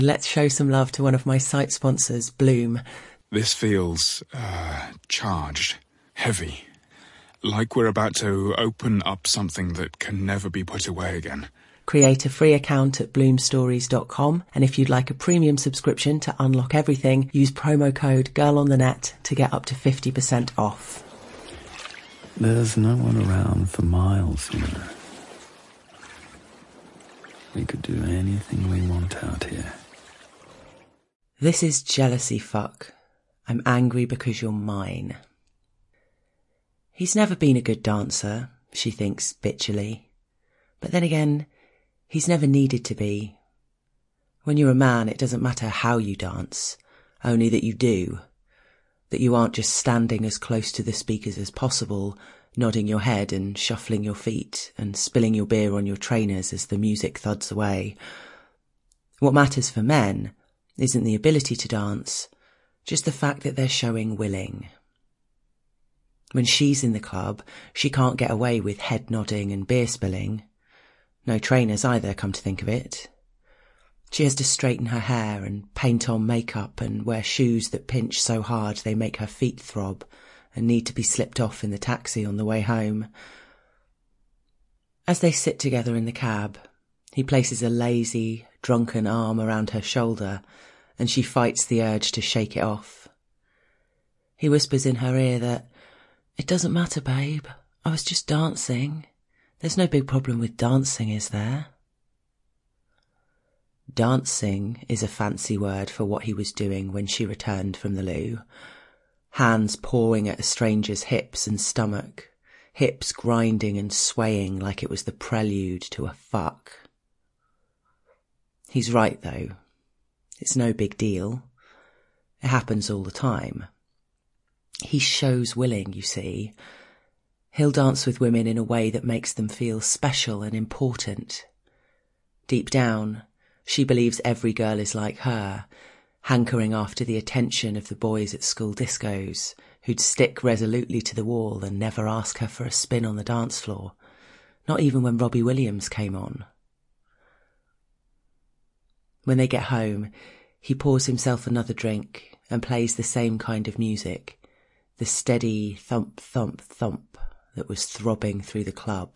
Let's show some love to one of my site sponsors, Bloom. This feels, charged, heavy. Like we're about to open up something that can never be put away again. Create a free account at bloomstories.com, and if you'd like a premium subscription to unlock everything, use promo code GIRLONTHENET to get up to 50% off. There's no one around for miles, you know. We could do anything we want out here. This is jealousy fuck. I'm angry because you're mine. He's never been a good dancer, she thinks bitchily. But then again, he's never needed to be. When you're a man, it doesn't matter how you dance, only that you do. That you aren't just standing as close to the speakers as possible, nodding your head and shuffling your feet and spilling your beer on your trainers as the music thuds away. What matters for men isn't the ability to dance, just the fact that they're showing willing. When she's in the club, she can't get away with head nodding and beer spilling. No trainers either, come to think of it. She has to straighten her hair and paint on makeup and wear shoes that pinch so hard they make her feet throb and need to be slipped off in the taxi on the way home. As they sit together in the cab, he places a lazy, drunken arm around her shoulder and she fights the urge to shake it off. He whispers in her ear that, "It doesn't matter, babe. I was just dancing. There's no big problem with dancing, is there?" Dancing is a fancy word for what he was doing when she returned from the loo. Hands pawing at a stranger's hips and stomach, hips grinding and swaying like it was the prelude to a fuck. He's right, though. It's no big deal. It happens all the time. He shows willing, you see. He'll dance with women in a way that makes them feel special and important. Deep down, she believes every girl is like her, hankering after the attention of the boys at school discos, who'd stick resolutely to the wall and never ask her for a spin on the dance floor, not even when Robbie Williams came on. When they get home, he pours himself another drink and plays the same kind of music, the steady thump, thump, thump that was throbbing through the club.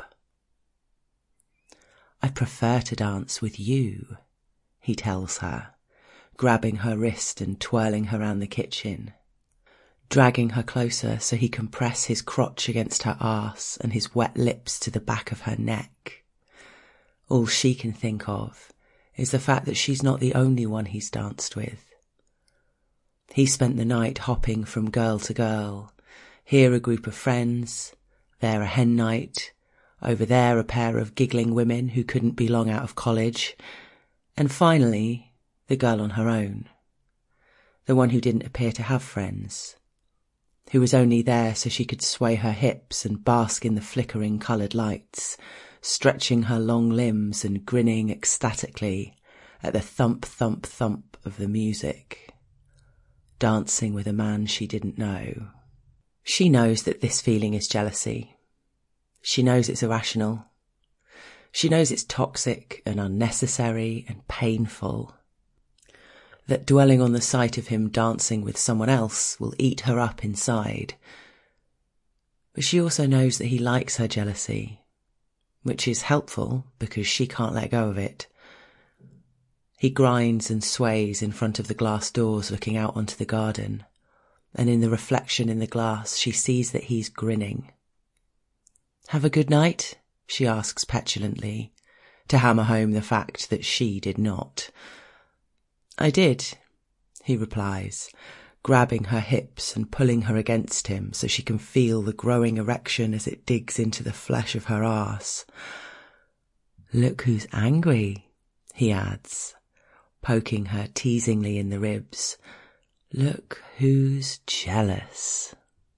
"I prefer to dance with you," he tells her, grabbing her wrist and twirling her around the kitchen, dragging her closer so he can press his crotch against her arse and his wet lips to the back of her neck. All she can think of is the fact that she's not the only one he's danced with. He spent the night hopping from girl to girl, here a group of friends, there a hen night, over there a pair of giggling women who couldn't be long out of college, and finally the girl on her own, the one who didn't appear to have friends, who was only there so she could sway her hips and bask in the flickering coloured lights, stretching her long limbs and grinning ecstatically at the thump, thump, thump of the music, dancing with a man she didn't know. She knows that this feeling is jealousy. She knows it's irrational. She knows it's toxic and unnecessary and painful. That dwelling on the sight of him dancing with someone else will eat her up inside. But she also knows that he likes her jealousy, which is helpful because she can't let go of it. He grinds and sways in front of the glass doors looking out onto the garden, and in the reflection in the glass she sees that he's grinning. "Have a good night?" she asks petulantly, to hammer home the fact that she did not. "I did," he replies, grabbing her hips and pulling her against him so she can feel the growing erection as it digs into the flesh of her arse. "Look who's angry," he adds, poking her teasingly in the ribs. "Look who's jealous."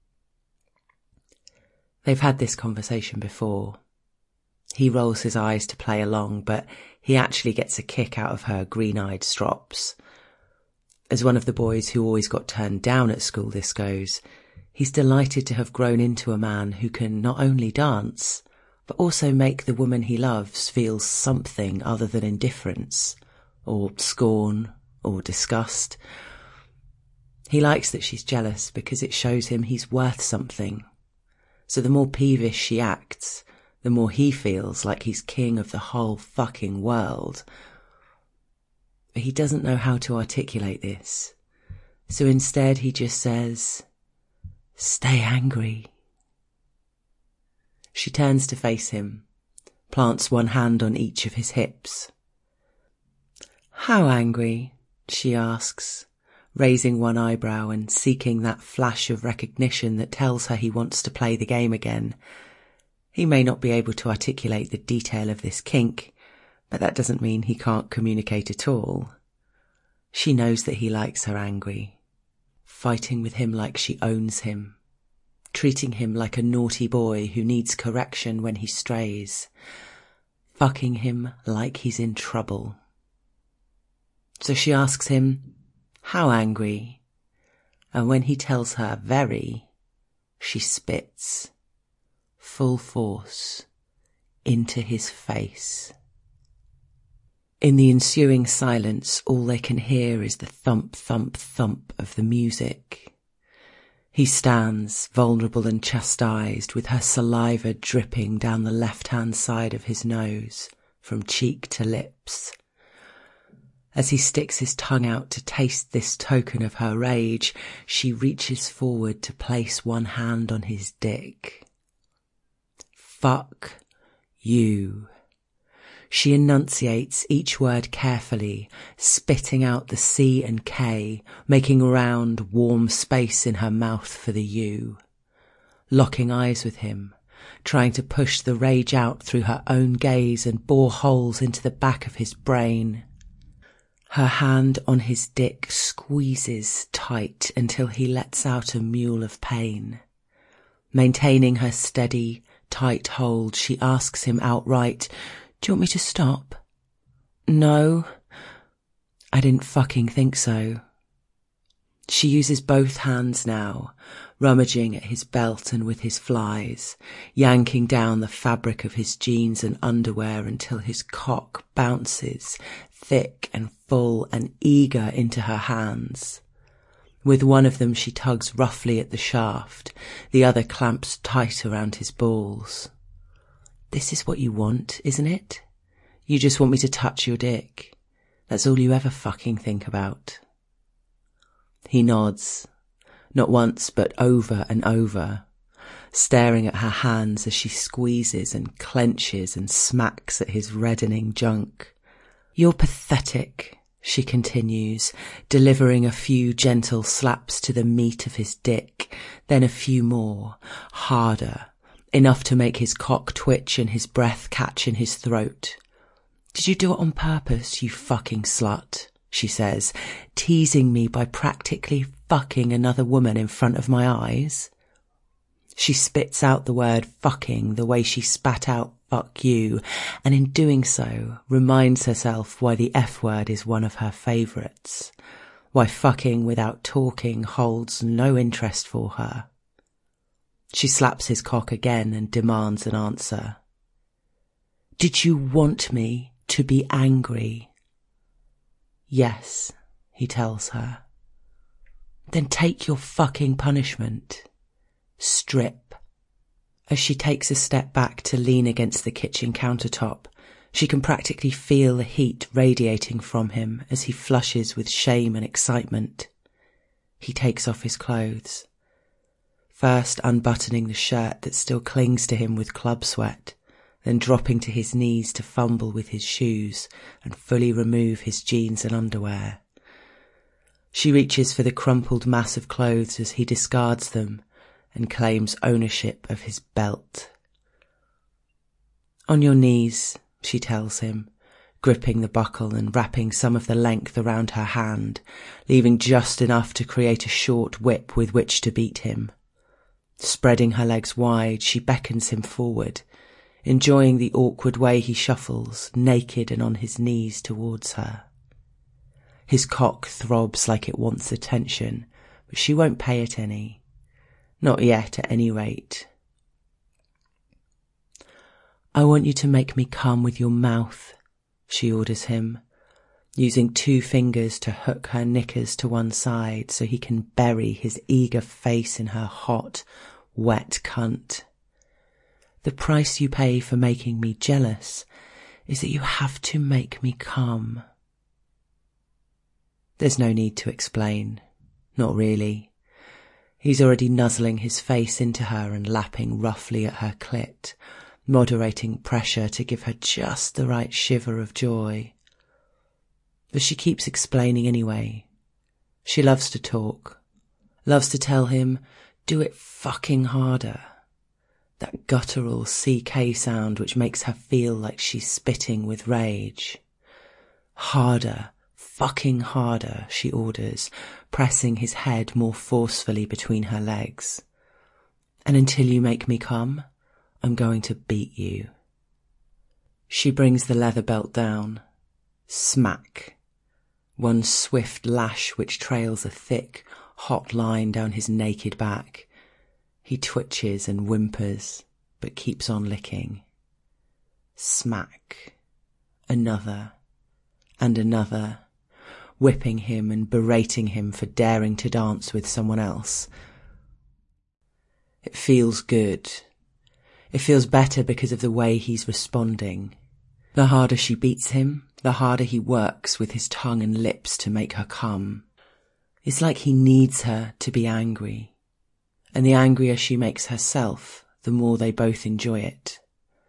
They've had this conversation before. He rolls his eyes to play along, but he actually gets a kick out of her green-eyed strops. As one of the boys who always got turned down at school discos, he's delighted to have grown into a man who can not only dance, but also make the woman he loves feel something other than indifference, or scorn, or disgust. He likes that she's jealous because it shows him he's worth something. So the more peevish she acts, the more he feels like he's king of the whole fucking world. But he doesn't know how to articulate this. So instead he just says, "Stay angry." She turns to face him, plants one hand on each of his hips. "How angry?" she asks, raising one eyebrow and seeking that flash of recognition that tells her he wants to play the game again. He may not be able to articulate the detail of this kink, but that doesn't mean he can't communicate at all. She knows that he likes her angry, fighting with him like she owns him, treating him like a naughty boy who needs correction when he strays, fucking him like he's in trouble. So she asks him, how angry? And when he tells her very, she spits, full force, into his face. In the ensuing silence, all they can hear is the thump, thump, thump of the music. He stands, vulnerable and chastised, with her saliva dripping down the left-hand side of his nose, from cheek to lips. As he sticks his tongue out to taste this token of her rage, she reaches forward to place one hand on his dick. Fuck you. She enunciates each word carefully, spitting out the C and K, making round, warm space in her mouth for the U. Locking eyes with him, trying to push the rage out through her own gaze and bore holes into the back of his brain. Her hand on his dick squeezes tight until he lets out a mewl of pain. Maintaining her steady, tight hold, she asks him outright, "Do you want me to stop?" "No, I didn't fucking think so." She uses both hands now, rummaging at his belt and with his flies, yanking down the fabric of his jeans and underwear until his cock bounces, thick and full and eager, into her hands. With one of them she tugs roughly at the shaft, the other clamps tight around his balls. "This is what you want, isn't it? You just want me to touch your dick. That's all you ever fucking think about." He nods, not once but over and over, staring at her hands as she squeezes and clenches and smacks at his reddening junk. "You're pathetic," she continues, delivering a few gentle slaps to the meat of his dick, then a few more, harder, enough to make his cock twitch and his breath catch in his throat. "Did you do it on purpose, you fucking slut?" she says, teasing me by practically fucking another woman in front of my eyes. She spits out the word fucking the way she spat out fuck you, and in doing so reminds herself why the F word is one of her favourites, why fucking without talking holds no interest for her. She slaps his cock again and demands an answer. "Did you want me to be angry?" "Yes," he tells her. "Then take your fucking punishment. Strip." As she takes a step back to lean against the kitchen countertop, she can practically feel the heat radiating from him as he flushes with shame and excitement. He takes off his clothes, first unbuttoning the shirt that still clings to him with club sweat, then dropping to his knees to fumble with his shoes and fully remove his jeans and underwear. She reaches for the crumpled mass of clothes as he discards them and claims ownership of his belt. "On your knees," she tells him, gripping the buckle and wrapping some of the length around her hand, leaving just enough to create a short whip with which to beat him. Spreading her legs wide, she beckons him forward, enjoying the awkward way he shuffles, naked and on his knees, towards her. His cock throbs like it wants attention, but she won't pay it any. Not yet, at any rate. "I want you to make me come with your mouth," she orders him, using 2 fingers to hook her knickers to one side so he can bury his eager face in her hot, wet cunt. The price you pay for making me jealous is that you have to make me come. There's no need to explain. Not really. He's already nuzzling his face into her and lapping roughly at her clit, moderating pressure to give her just the right shiver of joy. But she keeps explaining anyway. She loves to talk, loves to tell him, do it fucking harder. That guttural CK sound which makes her feel like she's spitting with rage. Harder, fucking harder, she orders, pressing his head more forcefully between her legs. And until you make me come, I'm going to beat you. She brings the leather belt down. Smack. One swift lash which trails a thick, hot line down his naked back. He twitches and whimpers, but keeps on licking. Smack. Another. And another. Whipping him and berating him for daring to dance with someone else. It feels good. It feels better because of the way he's responding. The harder she beats him, the harder he works with his tongue and lips to make her come. It's like he needs her to be angry. And the angrier she makes herself, the more they both enjoy it.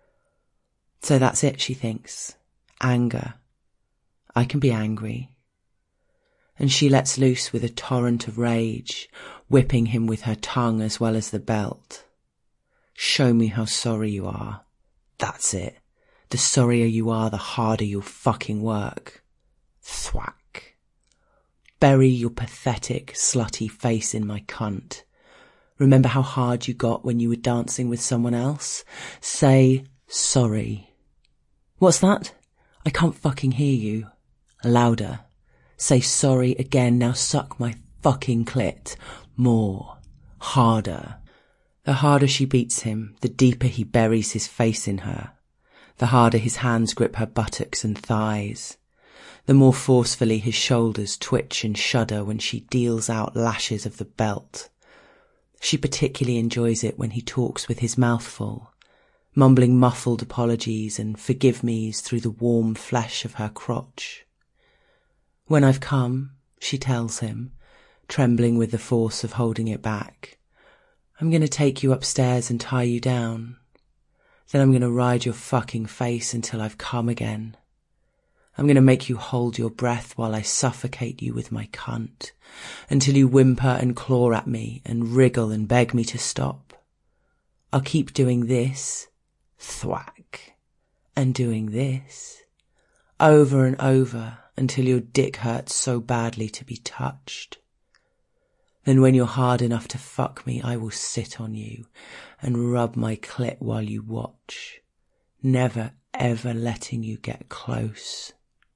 So that's it, she thinks. Anger. I can be angry. And she lets loose with a torrent of rage, whipping him with her tongue as well as the belt. Show me how sorry you are. That's it. The sorrier you are, the harder you'll fucking work. Thwack. Bury your pathetic, slutty face in my cunt. Remember how hard you got when you were dancing with someone else? Say sorry. What's that? I can't fucking hear you. Louder. Say sorry again, now suck my fucking clit. More. Harder. The harder she beats him, the deeper he buries his face in her. The harder his hands grip her buttocks and thighs. The more forcefully his shoulders twitch and shudder when she deals out lashes of the belt. She particularly enjoys it when he talks with his mouth full, mumbling muffled apologies and forgive me's through the warm flesh of her crotch. When I've come, she tells him, trembling with the force of holding it back, I'm going to take you upstairs and tie you down. Then I'm going to ride your fucking face until I've come again. I'm going to make you hold your breath while I suffocate you with my cunt, until you whimper and claw at me and wriggle and beg me to stop. I'll keep doing this, thwack, and doing this, over and over until your dick hurts so badly to be touched. Then when you're hard enough to fuck me, I will sit on you and rub my clit while you watch, never ever letting you get close.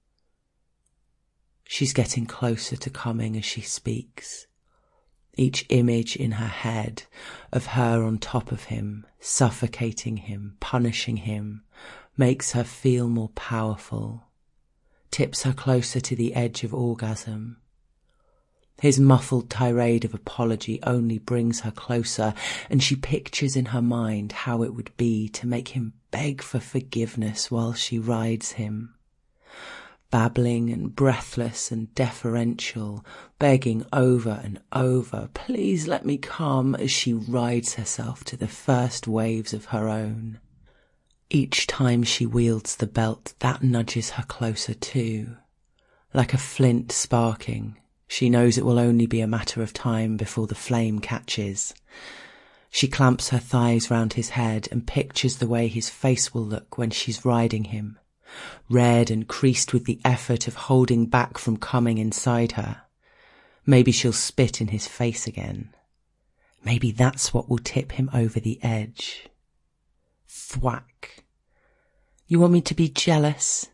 She's getting closer to coming as she speaks. Each image in her head of her on top of him, suffocating him, punishing him, makes her feel more powerful, tips her closer to the edge of orgasm. His muffled tirade of apology only brings her closer, and she pictures in her mind how it would be to make him beg for forgiveness while she rides him. Babbling and breathless and deferential, begging over and over, please let me come, as she rides herself to the first waves of her own. Each time she wields the belt, that nudges her closer too. Like a flint sparking, she knows it will only be a matter of time before the flame catches. She clamps her thighs round his head and pictures the way his face will look when she's riding him, red and creased with the effort of holding back from coming inside her. Maybe she'll spit in his face again. Maybe that's what will tip him over the edge. Thwack. You want me to be jealous?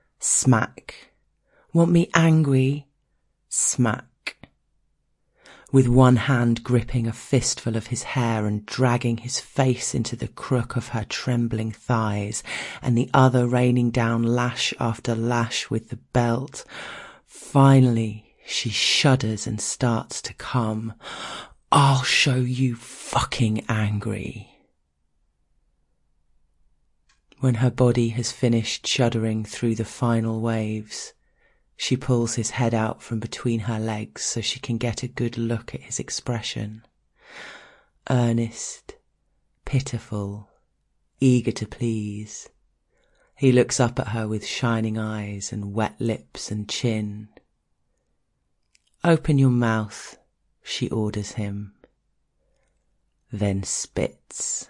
Smack. Want me angry? Smack. with one hand gripping a fistful of his hair and dragging his face into the crook of her trembling thighs, and the other raining down lash after lash with the belt. Finally, she shudders and starts to come. "I'll show you fucking angry." When her body has finished shuddering through the final waves, she pulls his head out from between her legs so she can get a good look at his expression. Earnest, pitiful, eager to please. He looks up at her with shining eyes and wet lips and chin. "Open your mouth," she orders him, then spits.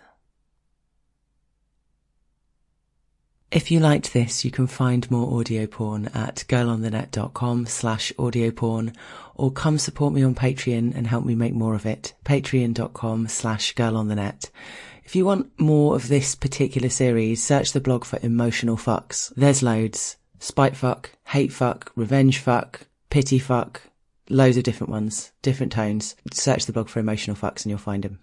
If you liked this, you can find more audio porn at girlonthenet.com/audioporn, or come support me on Patreon and help me make more of it. Patreon.com/girlonthenet. If you want more of this particular series, search the blog for emotional fucks. There's loads. Spite fuck, hate fuck, revenge fuck, pity fuck, loads of different ones, different tones. Search the blog for emotional fucks and you'll find them.